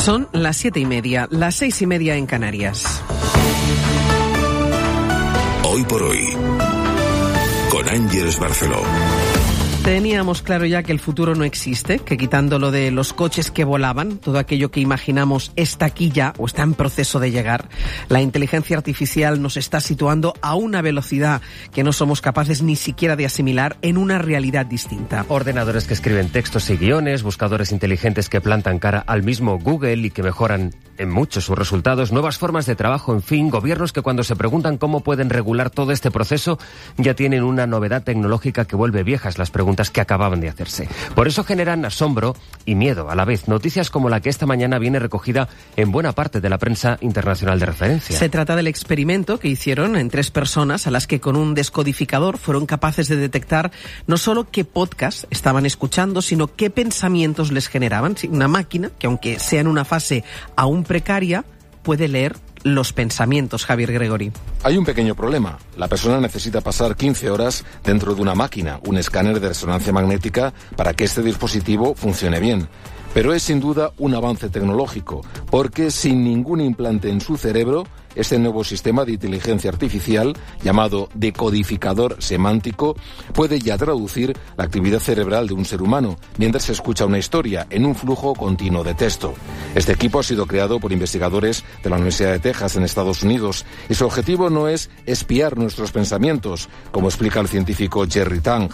Son las 7:30, las 6:30 en Canarias. Hoy por hoy, con Ángeles Barceló. Teníamos claro ya que el futuro no existe, que quitando lo de los coches que volaban, todo aquello que imaginamos está aquí ya o está en proceso de llegar. La inteligencia artificial nos está situando a una velocidad que no somos capaces ni siquiera de asimilar en una realidad distinta. Ordenadores que escriben textos y guiones, buscadores inteligentes que plantan cara al mismo Google y que mejoran en mucho sus resultados, nuevas formas de trabajo, en fin, gobiernos que cuando se preguntan cómo pueden regular todo este proceso ya tienen una novedad tecnológica que vuelve viejas las preguntas que acababan de hacerse. Por eso generan asombro y miedo a la vez. Noticias como la que esta mañana viene recogida en buena parte de la prensa internacional de referencia. Se trata del experimento que hicieron en 3 personas a las que con un descodificador fueron capaces de detectar no solo qué podcast estaban escuchando, sino qué pensamientos les generaban. Una máquina que, aunque sea en una fase aún precaria, puede leer los pensamientos. Javier Gregori. Hay un pequeño problema. La persona necesita pasar 15 horas dentro de una máquina, un escáner de resonancia magnética, para que este dispositivo funcione bien. Pero es sin duda un avance tecnológico, porque sin ningún implante en su cerebro, este nuevo sistema de inteligencia artificial, llamado decodificador semántico, puede ya traducir la actividad cerebral de un ser humano mientras se escucha una historia en un flujo continuo de texto. Este equipo ha sido creado por investigadores de la Universidad de Texas en Estados Unidos y su objetivo no es espiar nuestros pensamientos, como explica el científico Jerry Tang,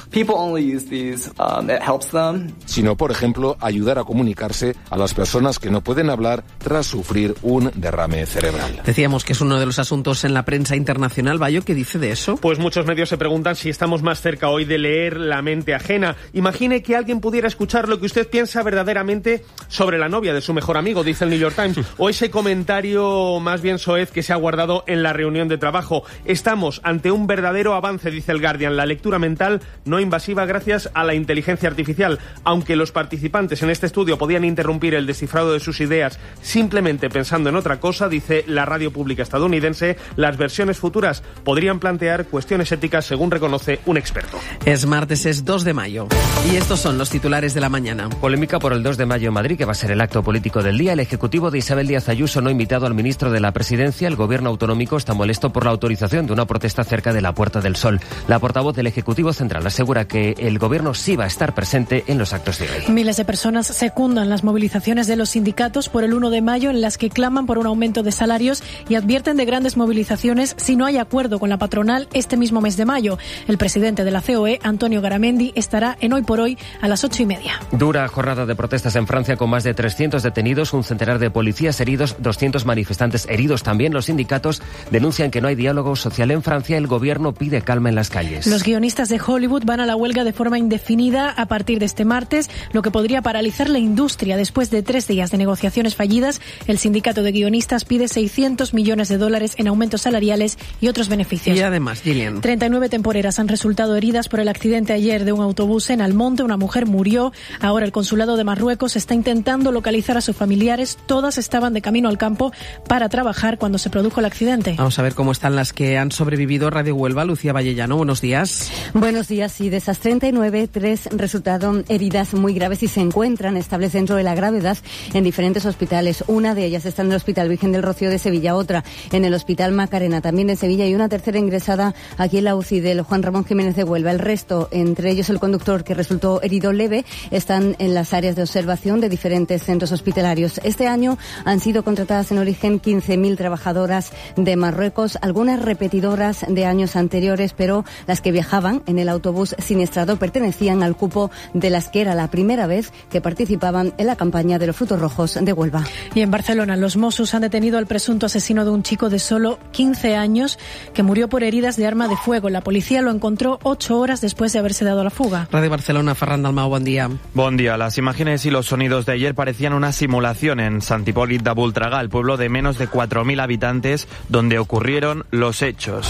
sino, por ejemplo, ayudar a comunicarse a las personas que no pueden hablar tras sufrir un derrame cerebral. Decíamos que es uno de los asuntos en la prensa internacional. Bayo, ¿qué dice de eso? Pues muchos medios se preguntan si estamos más cerca hoy de leer la mente ajena. Imagine que alguien pudiera escuchar lo que usted piensa verdaderamente sobre la novia de su mejor amigo, dice el New York Times, o ese comentario más bien soez que se ha guardado en la reunión de trabajo. Estamos ante un verdadero avance, dice el Guardian, la lectura mental no invasiva gracias a la inteligencia artificial. Aunque los participantes en este estudio podían interrumpir el descifrado de sus ideas simplemente pensando en otra cosa, dice la radio pública estadounidense, las versiones futuras podrían plantear cuestiones éticas, según reconoce un experto. Es martes, es 2 de mayo. Y estos son los titulares de la mañana. Polémica por el 2 de mayo en Madrid, que va a ser el acto político del día. El ejecutivo de Isabel Díaz Ayuso no ha invitado al ministro de la Presidencia. El gobierno autonómico está molesto por la autorización de una protesta cerca de la Puerta del Sol. La portavoz del Ejecutivo Central asegura que el gobierno sí va a estar presente en los actos de hoy. Miles de personas secundan las movilizaciones de los sindicatos por el 1 de mayo, en las que claman por un aumento de salarios y advierten de grandes movilizaciones si no hay acuerdo con la patronal este mismo mes de mayo. El presidente de la COE, Antonio Garamendi, estará en Hoy por Hoy a las 8:30. Dura jornada de protestas en Francia con más de 300 detenidos, un centenar de policías heridos, 200 manifestantes heridos también. Los sindicatos denuncian que no hay diálogo social en Francia. El gobierno pide calma en las calles. Los guionistas de Hollywood van a la huelga de forma indefinida a partir de este martes, lo que podría paralizar la industria. Después de 3 días de negociaciones fallidas, el sindicato de guionistas pide $600 millones en aumentos salariales y otros beneficios. Y además, Gillian, 39 temporeras han resultado heridas por el accidente ayer de un autobús en Almonte. Una mujer murió. Ahora el consulado de Marruecos está intentando localizar a sus familiares. Todas estaban de camino al campo para trabajar cuando se produjo el accidente. Vamos a ver cómo están las que han sobrevivido. Radio Huelva, Lucía Vallellano, buenos días. Buenos días. Y de esas 39, 3 resultaron heridas muy graves y se encuentran estables dentro de la gravedad en diferentes hospitales. Una de ellas está en el Hospital Virgen del Rocío de Sevilla, otra en el Hospital Macarena, también de Sevilla, y una tercera ingresada aquí en la UCI del Juan Ramón Jiménez de Huelva. El resto, entre ellos el conductor, que resultó herido leve, están en las áreas de observación de diferentes centros hospitalarios. Este año han sido contratadas en origen 15.000 trabajadoras de Marruecos, algunas repetidoras de años anteriores, pero las que viajaban en el autobús siniestrado pertenecían al cupo de las que era la primera vez que participaban en la campaña de los frutos rojos de Huelva. Y en Barcelona, los Mossos han detenido al presunto asesino de un chico de solo 15 años que murió por heridas de arma de fuego. La policía lo encontró 8 horas después de haberse dado la fuga. Radio Barcelona, Ferran Dalmau, buen día. Buen día. Las imágenes y los sonidos de ayer parecían una simulación en Sant Hipòlit de Voltregà, el pueblo de menos de 4.000 habitantes donde ocurrieron los hechos.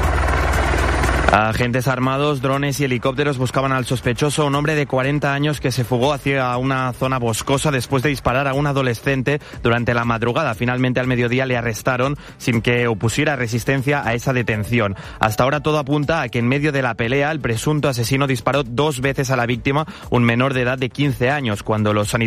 Agentes armados, drones y helicópteros buscaban al sospechoso, un hombre de 40 años que se fugó hacia una zona boscosa después de disparar a un adolescente durante la madrugada. Finalmente, al mediodía le arrestaron sin que opusiera resistencia a esa detención. Hasta ahora todo apunta a que en medio de la pelea el presunto asesino disparó 2 veces a la víctima, un menor de edad de 15 años, cuando los sanitarios